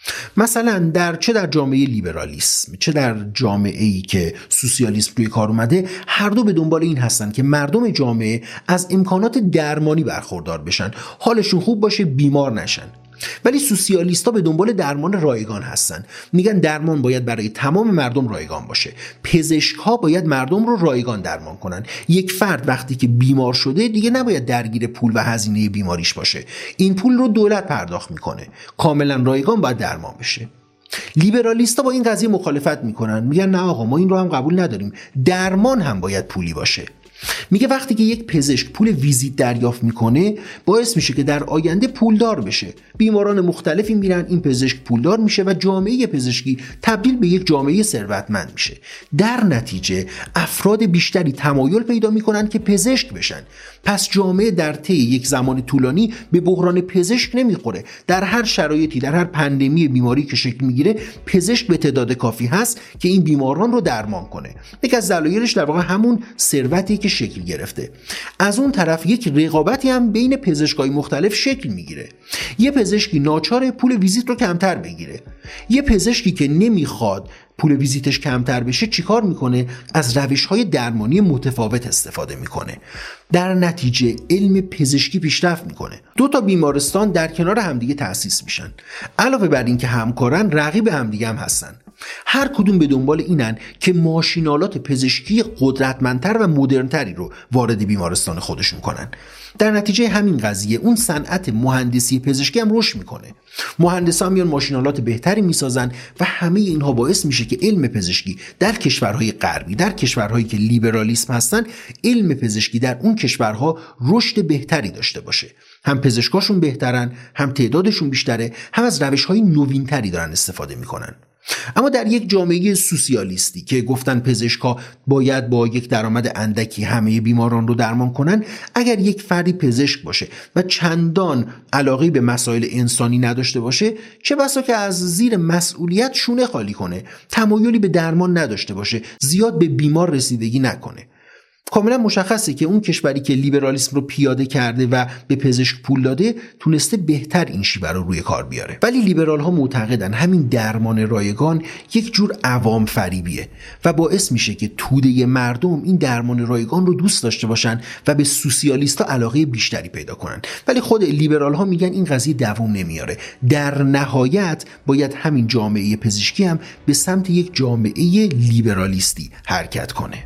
مثلا در چه در جامعه لیبرالیسم چه در جامعه ای که سوسیالیسم روی کار اومده، هر دو به دنبال این هستن که مردم جامعه از امکانات درمانی برخوردار بشن، حالشون خوب باشه، بیمار نشن. ولی سوسیالیست‌ها به دنبال درمان رایگان هستن. میگن درمان باید برای تمام مردم رایگان باشه. پزشک‌ها باید مردم رو رایگان درمان کنن. یک فرد وقتی که بیمار شده دیگه نباید درگیر پول و هزینه بیماریش باشه. این پول رو دولت پرداخت میکنه. کاملا رایگان باید درمان بشه. لیبرالیست‌ها با این قضیه مخالفت میکنن. میگن نه آقا، ما این رو هم قبول نداریم. درمان هم باید پولی باشه. میگه وقتی که یک پزشک پول ویزیت دریافت میکنه باعث میشه که در آینده پولدار بشه. بیماران مختلفی میرن، این پزشک پولدار میشه و جامعه پزشکی تبدیل به یک جامعه ثروتمند میشه. در نتیجه افراد بیشتری تمایل پیدا میکنن که پزشک بشن. پس جامعه در طی یک زمان طولانی به بحران پزشک نمیخوره. در هر شرایطی، در هر پندمی بیماری که شکل میگیره، پزشک به تعداد کافی هست که این بیماران رو درمان کنه. یکی از دلایلش در واقع همون ثروتی که شکل گرفته. از اون طرف یک رقابتی هم بین پزشکای مختلف شکل میگیره. یه پزشکی ناچار پول ویزیت رو کمتر بگیره. یه پزشکی که نمیخواد پول ویزیتش کمتر بشه چیکار میکنه؟ از روش‌های درمانی متفاوت استفاده میکنه. در نتیجه علم پزشکی پیشرفت میکنه. دو تا بیمارستان در کنار همدیگه تأسیس میشن. علاوه بر این که همکارن، رقیب همدیگه هم هستن. هر کدوم به دنبال اینن که ماشینالات پزشکی قدرتمندتر و مدرنتری رو وارد بیمارستان خودشون کنن. در نتیجه همین قضیه اون صنعت مهندسی پزشکی هم رشد میکنه. مهندسان میان ماشینالات بهتری میسازن و همه اینها باعث میشه که علم پزشکی در کشورهای غربی، در کشورهایی که لیبرالیسم هستن، علم پزشکی در اون کشورها رشد بهتری داشته باشه. هم پزشکاشون بهترن، هم تعدادشون بیشتره، هم از روش‌های نوینتری دارن استفاده میکنن. اما در یک جامعه سوسیالیستی که گفتن پزشکا باید با یک درآمد اندکی همه بیماران رو درمان کنن، اگر یک فردی پزشک باشه و چندان علاقه به مسائل انسانی نداشته باشه، چه بسا که از زیر مسئولیت شونه خالی کنه، تمایلی به درمان نداشته باشه، زیاد به بیمار رسیدگی نکنه. کاملا مشخصه که اون کشوری که لیبرالیسم رو پیاده کرده و به پزشک پول داده تونسته بهتر این شیوه رو روی کار بیاره. ولی لیبرال ها معتقدن همین درمان رایگان یک جور عوام فریبیه و باعث میشه که توده مردم این درمان رایگان رو دوست داشته باشن و به سوسیالیستا علاقه بیشتری پیدا کنن. ولی خود لیبرال ها میگن این قضیه دوام نمیاره. در نهایت باید همین جامعه پزشکی هم به سمت یک جامعه لیبرالیستی حرکت کنه.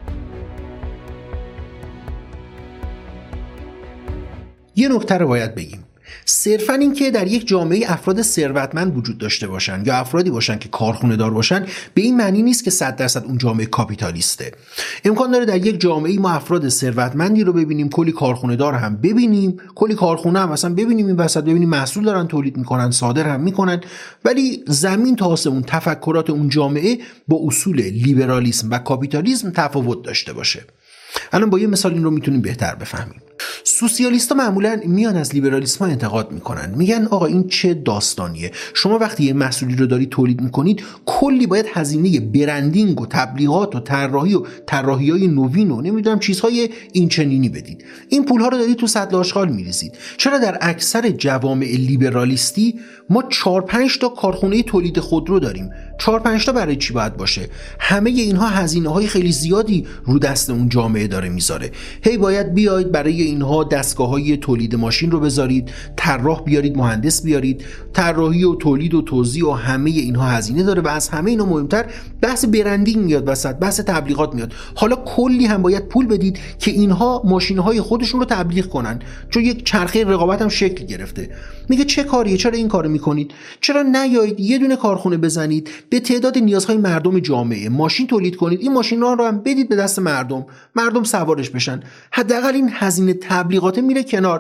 یه نکته رو باید بگیم. صرفاً این که در یک جامعه افراد ثروتمند وجود داشته باشن یا افرادی باشن که کارخونه دار باشن به این معنی نیست که صد درصد اون جامعه کاپیتالیسته. امکان داره در یک جامعه ما افراد ثروتمندی رو ببینیم، کلی کارخونه دار هم ببینیم، کلی کارخونه هم مثلا ببینیم این وسط ببینیم محصول دارن تولید میکنن، صادر هم میکنن، ولی زمین تا آسمون تفکرات اون جامعه با اصول لیبرالیسم و کاپیتالیسم تفاوت داشته باشه. الان با یه مثال این رو میتونیم بهتر بفهمیم. سوسیالیست‌ها معمولاً میان از لیبرالیسم ها انتقاد میکنن، میگن آقا این چه داستانیه، شما وقتی یه محصولی رو دارید تولید میکنید کلی باید هزینه برندینگ و تبلیغات و طراحی و طراحی‌های نوین و نمیدونم چیزهای این چنینی بدید، این پولها رو دارید تو سطل آشغال میریزید. چرا در اکثر جوامع لیبرالیستی ما چهار پنج تا کارخونه تولید خودرو داریم؟ چهار پنج تا برای چی باید باشه؟ همه اینها هزینه‌های خیلی زیادی رو دست اون جامعه داره میذاره. هی باید بیاید برای اینها دستگاه‌های تولید ماشین رو بذارید، طراح بیارید، مهندس بیارید، طراحی و تولید و توزیع و همه اینها هزینه داره و از همه اینا مهمتر بحث برندینگ میاد وسط، بحث تبلیغات میاد. حالا کلی هم باید پول بدید که اینها ماشین‌های خودشون رو تبلیغ کنن، چون یک چرخه رقابت هم شکل گرفته. میگه چه کاریه؟ چرا این کارو میکنید؟ چرا نیایید یه دونه کارخونه بزنید، به تعداد نیازهای مردم جامعه ماشین تولید کنید، این ماشینا رو هم بدید به دست مردم، مردم سوارش بشن، حداقل این هزینه تبلیغات میره کنار.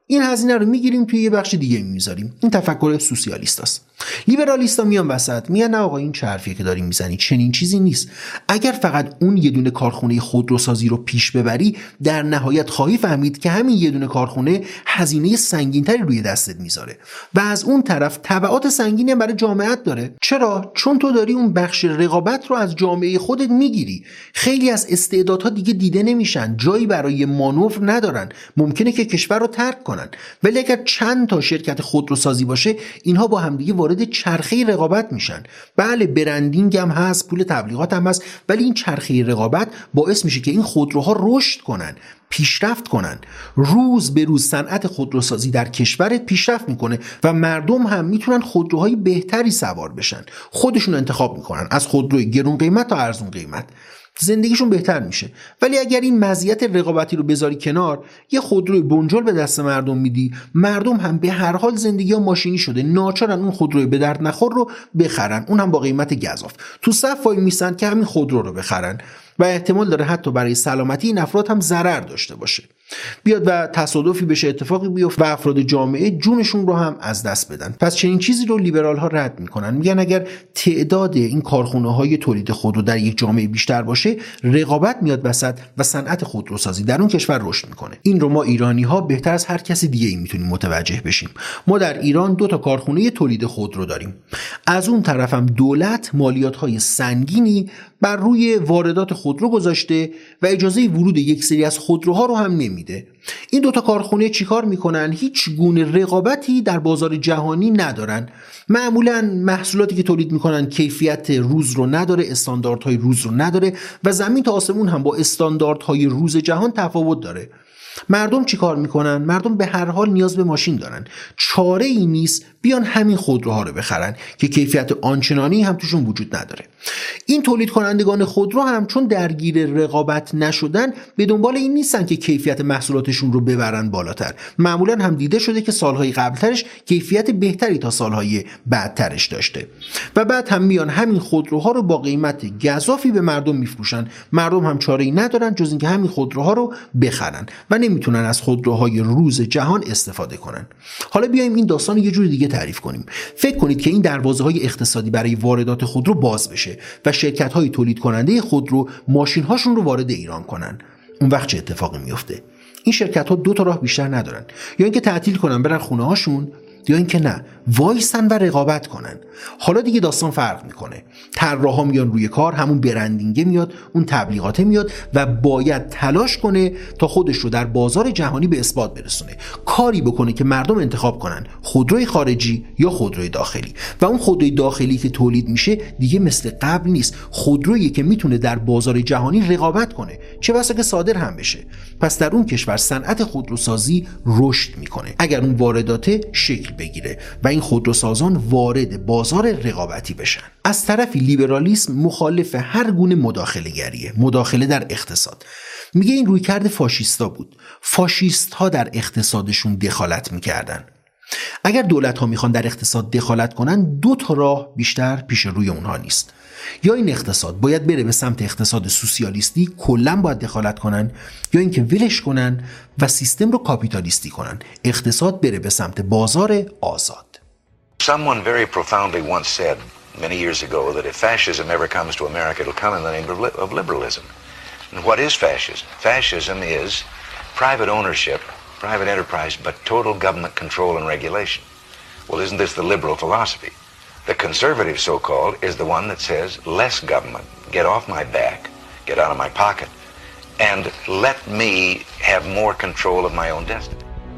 این هزینه رو میگیریم توی یه بخش دیگه میذاریم. این تفکر سوسیالیست است. لیبرالیستا میان وسط میگن نه آقا این چه حرفیه که داری میزنی، چنین چیزی نیست. اگر فقط اون یه دونه کارخونه خودروسازی رو پیش ببری، در نهایت خواهی فهمید که همین یه دونه کارخونه هزینه سنگینتری روی دستت میذاره و از اون طرف تبعات سنگینی برای جامعت داره. چرا؟ چون تو داری اون بخش رقابت رو از جامعه خودت میگیری. خیلی از استعدادها دیگه دیده نمیشن، جایی برای مانور ندارن، ممکنه که کشور رو ترک کنن. ولی اگر چند تا شرکت خودروسازی باشه، اینها با همدیگه وارد چرخه رقابت میشن. بله برندینگ هم هست، پول تبلیغات هم هست، ولی این چرخه رقابت باعث میشه که این خودروها رشد کنن، پیشرفت کنن. روز به روز صنعت خودروسازی در کشورت پیشرفت میکنه و مردم هم میتونن خودروهای بهتری سوار بشن. خودشون انتخاب میکنن از خودروی گرون قیمت تا ارزون قیمت، زندگیشون بهتر میشه. ولی اگر این مزیت رقابتی رو بذاری کنار، یه خودروی بنجل به دست مردم میدی، مردم هم به هر حال زندگی ها ماشینی شده، ناچارن اون خودروی به درد نخور رو بخرن، اون هم با قیمت گزاف. تو صف وای میسن که همین خودرو رو بخرن و احتمال داره حتی برای سلامتی این افراد هم ضرر داشته باشه. بیاد و تصادفی بشه، اتفاقی بیفته و افراد جامعه جونشون رو هم از دست بدن. پس چنین چیزی رو لیبرال ها رد میکنن. میگن اگر تعداد این کارخونه های تولید خودرو در یک جامعه بیشتر باشه، رقابت میاد وسط و صنعت خودروسازی در اون کشور رشد میکنه. این رو ما ایرانی ها بهتر از هر کسی دیگه ای میتونیم متوجه بشیم. ما در ایران دو تا کارخونه تولید خودرو داریم. از اون طرف هم دولت مالیات های سنگینی بر روی واردات خودرو گذاشته و اجازه ورود یک سری از خودروها رو هم نمیده. این دوتا کارخونه چیکار میکنن؟ هیچ گونه رقابتی در بازار جهانی ندارن. معمولا محصولاتی که تولید میکنن کیفیت روز رو نداره، استانداردهای روز رو نداره و زمین تا آسمون هم با استانداردهای روز جهان تفاوت داره. مردم چی کار میکنن؟ مردم به هر حال نیاز به ماشین دارن، چاره ای نیست بیان همین خودروها رو بخرن که کیفیت آنچنانی هم توشون وجود نداره. این تولید کنندگان خودرو هم چون درگیر رقابت نشدن، به دنبال این نیستن که کیفیت محصولاتشون رو ببرن بالاتر. معمولا هم دیده شده که سالهای قبلترش کیفیت بهتری تا سالهای بعدترش داشته و بعد هم میان همین خودروها رو با قیمت گزافی به مردم میفروشن. مردم هم چاره ای ندارن جز اینکه همین خودروها رو بخرن و نمیتونن از خودروهای روز جهان استفاده کنن. حالا بیایم این داستان یه جور دیگه تعریف کنیم. فکر کنید که این دروازه‌های اقتصادی برای واردات خودرو باز بشه و شرکت‌های تولید کننده خودرو ماشین‌هاشون رو وارد ایران کنن. اون وقت چه اتفاقی میفته؟ این شرکت‌ها دو تا راه بیشتر ندارن، یا اینکه تعطیل کنن برن خونه‌هاشون، یا اینکه نه وایسن و رقابت کنن. حالا دیگه داستان فرق میکنه. طراحا میان روی کار، همون برندینگ میاد، اون تبلیغات میاد و باید تلاش کنه تا خودش رو در بازار جهانی به اثبات برسونه. کاری بکنه که مردم انتخاب کنن خودروی خارجی یا خودروی داخلی و اون خودروی داخلی که تولید میشه دیگه مثل قبل نیست. خودرویی که میتونه در بازار جهانی رقابت کنه، چه بسا که صادر هم بشه. پس در اون کشور صنعت خودروسازی رشد میکنه اگر اون واردات شکل بگیره و این خودروسازان وارد بازار رقابتی بشن. از طرفی لیبرالیسم مخالف هر گونه مداخله گریه، مداخله در اقتصاد. میگه این رویکرد فاشیستا بود. فاشیست ها در اقتصادشون دخالت میکردن. اگر دولت ها میخوان در اقتصاد دخالت کنن، دو تا راه بیشتر پیش روی اونها نیست. یا این اقتصاد باید بره به سمت اقتصاد سوسیالیستی، کلا باید دخالت کنن، یا اینکه ولش کنن و سیستم رو کاپیتالیستی کنن، اقتصاد بره به سمت بازار آزاد. Someone very profoundly once said many years ago that if fascism ever comes to America, it'll come in the name of, li- of liberalism. And what is fascism? Fascism is private ownership, private enterprise, but total government control and regulation. Well, isn't this the liberal philosophy? The conservative, so-called, is the one that says less government, get off my back, get out of my pocket, and let me have more control of my own destiny.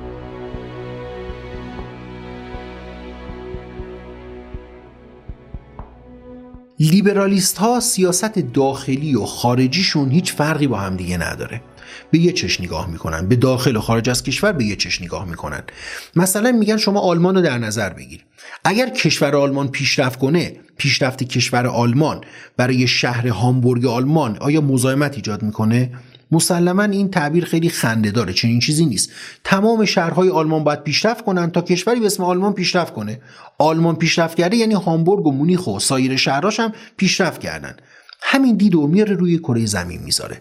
لیبرالیست ها سیاست داخلی و خارجیشون هیچ فرقی با هم دیگه نداره. به یه چش نگاه میکنن، به داخل و خارج از کشور به یه چش نگاه میکنن. مثلا میگن شما آلمان رو در نظر بگیر. اگر کشور آلمان پیشرفت کنه، پیشرفت کشور آلمان برای شهر هامبورگ آلمان آیا مزاحمت ایجاد میکنه؟ مسلماً این تعبیر خیلی خنده داره، چنین چیزی نیست. تمام شهرهای آلمان باید پیشرفت کنن تا کشوری به اسم آلمان پیشرفت کنه. آلمان پیشرفت کرده یعنی هامبورگ و مونیخ و سایر شهرهاش هم پیشرفت کردن. همین دیدو میاره روی کره زمین میذاره.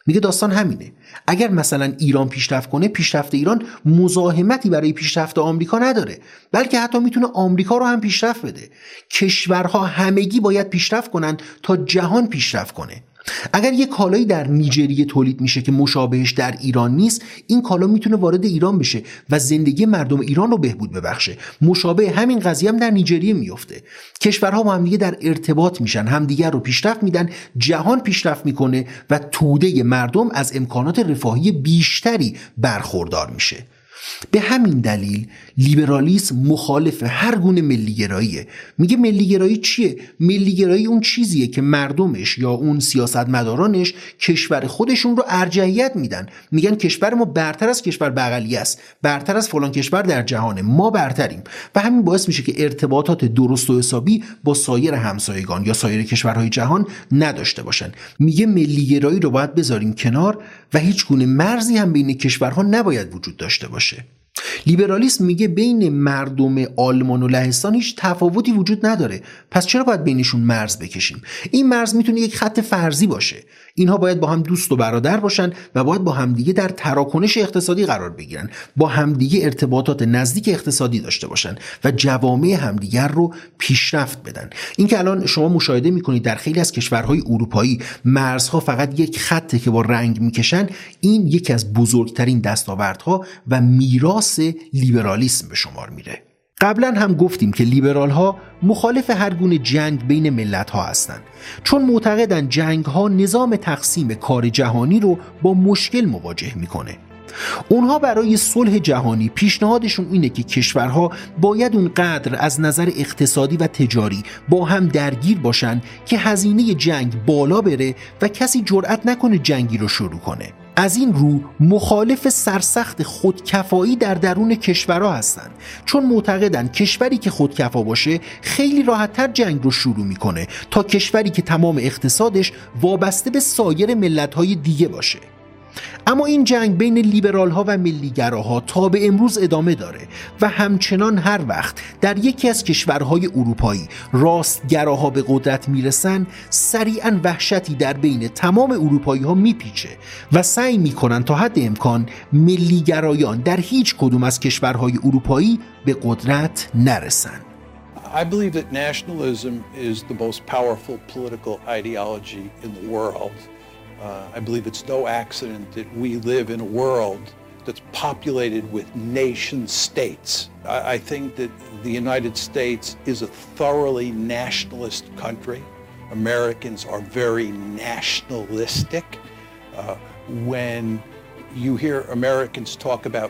میگه داستان همینه. اگر مثلا ایران پیشرفت کنه، پیشرفت ایران مزاحمتی برای پیشرفت آمریکا نداره، بلکه حتی میتونه آمریکا رو هم پیشرفت بده. کشورها همگی باید پیشرفت کنن تا جهان پیشرفت کنه. اگر یک کالایی در نیجریه تولید میشه که مشابهش در ایران نیست، این کالا میتونه وارد ایران بشه و زندگی مردم ایران رو بهبود ببخشه. مشابه همین قضیه هم در نیجریه میفته. کشورها با هم دیگه در ارتباط میشن، همدیگر رو پیشرفت میدن، جهان پیشرفت میکنه و توده مردم از امکانات رفاهی بیشتری برخوردار میشه. به همین دلیل لیبرالیسم مخالف هر گونه ملیگراییه. میگه ملیگرایی چیه؟ ملیگرایی اون چیزیه که مردمش یا اون سیاستمدارانش کشور خودشون رو ارجحیت میدن، میگن کشور ما برتر از کشور بغلیه است، برتر از فلان کشور در جهانه، ما برتریم، و همین باعث میشه که ارتباطات درست و حسابی با سایر همسایگان یا سایر کشورهای جهان نداشته باشن. میگه ملیگرایی رو باید بذاریم کنار و هیچ گونه مرزی هم بین کشورها نباید وجود داشته باشه. لیبرالیسم میگه بین مردم آلمان و لهستان هیچ تفاوتی وجود نداره، پس چرا باید بینشون مرز بکشیم؟ این مرز میتونه یک خط فرضی باشه. اینها باید با هم دوست و برادر باشن و باید با همدیگه در تراکنش اقتصادی قرار بگیرن، با همدیگه ارتباطات نزدیک اقتصادی داشته باشن و جوامع همدیگر رو پیشرفت بدن. این که الان شما مشاهده میکنید در خیلی از کشورهای اروپایی مرزها فقط یک خطه که با رنگ میکشن، این یکی از بزرگترین دستاوردها و میراث لیبرالیسم به شمار میره. قبلا هم گفتیم که لیبرال ها مخالف هر گونه جنگ بین ملت ها هستند، چون معتقدن جنگ ها نظام تقسیم کار جهانی رو با مشکل مواجه میکنه. اونها برای صلح جهانی پیشنهادشون اینه که کشورها باید اونقدر از نظر اقتصادی و تجاری با هم درگیر باشن که هزینه جنگ بالا بره و کسی جرأت نکنه جنگی رو شروع کنه. از این رو مخالف سرسخت خودکفایی در درون کشورها هستند، چون معتقدن کشوری که خودکفا باشه خیلی راحت‌تر جنگ رو شروع میکنه تا کشوری که تمام اقتصادش وابسته به سایر ملت‌های دیگه باشه. اما این جنگ بین لیبرال ها و ملیگراها تا به امروز ادامه داره و همچنان هر وقت در یکی از کشورهای اروپایی راستگراها به قدرت میرسن، سریعا وحشتی در بین تمام اروپایی ها میپیچه و سعی میکنن تا حد امکان ملیگرایان در هیچ کدوم از کشورهای اروپایی به قدرت نرسن. I believe that nationalism is the most powerful political ideology in the world. Uh, I believe it's no accident that we live in a world that's populated with nation states. I, I think that the United States is a thoroughly nationalist country. Americans are very nationalistic. Uh, when you hear Americans talk about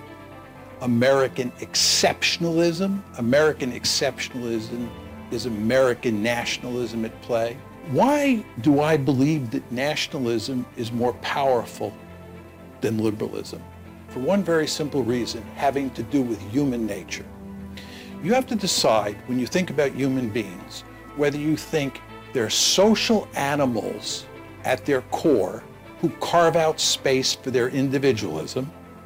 American exceptionalism, American exceptionalism is American nationalism at play. Why do I believe that nationalism is more powerful than liberalism? For one very simple reason, having to do with human nature. You have to decide, when you think about human beings, whether you think they're social animals at their core who carve out space for their individualism,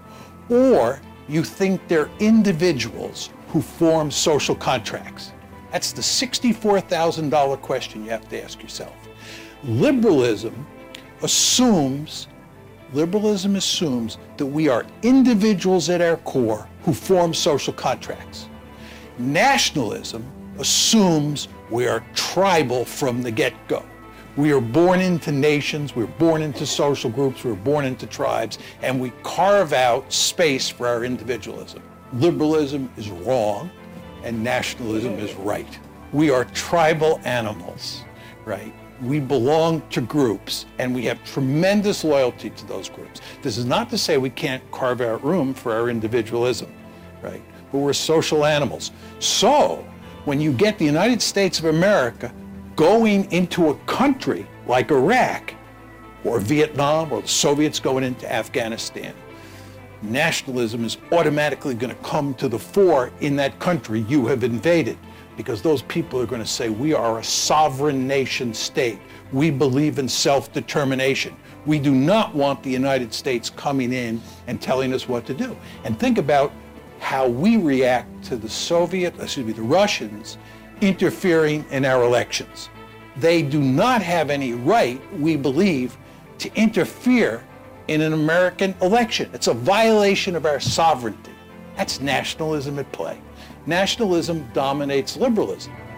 or you think they're individuals who form social contracts. That's the sixty-four thousand dollars question you have to ask yourself. Liberalism assumes, liberalism assumes that we are individuals at our core who form social contracts. Nationalism assumes we are tribal from the get-go. We are born into nations, we're born into social groups, we're born into tribes, and we carve out space for our individualism. Liberalism is wrong, and nationalism is right. We are tribal animals, right? We belong to groups, and we have tremendous loyalty to those groups. This is not to say we can't carve out room for our individualism, right? But we're social animals. So, when you get the United States of America going into a country like Iraq, or Vietnam, or the Soviets going into Afghanistan, nationalism is automatically going to come to the fore in that country you have invaded, because those people are going to say, we are a sovereign nation state. We believe in self-determination. We do not want the United States coming in and telling us what to do. And think about how we react to the Soviet, excuse me, the Russians interfering in our elections. They do not have any right, we believe, to interfere in an American election. It's a violation of our sovereignty. That's nationalism at play. Nationalism dominates liberalism.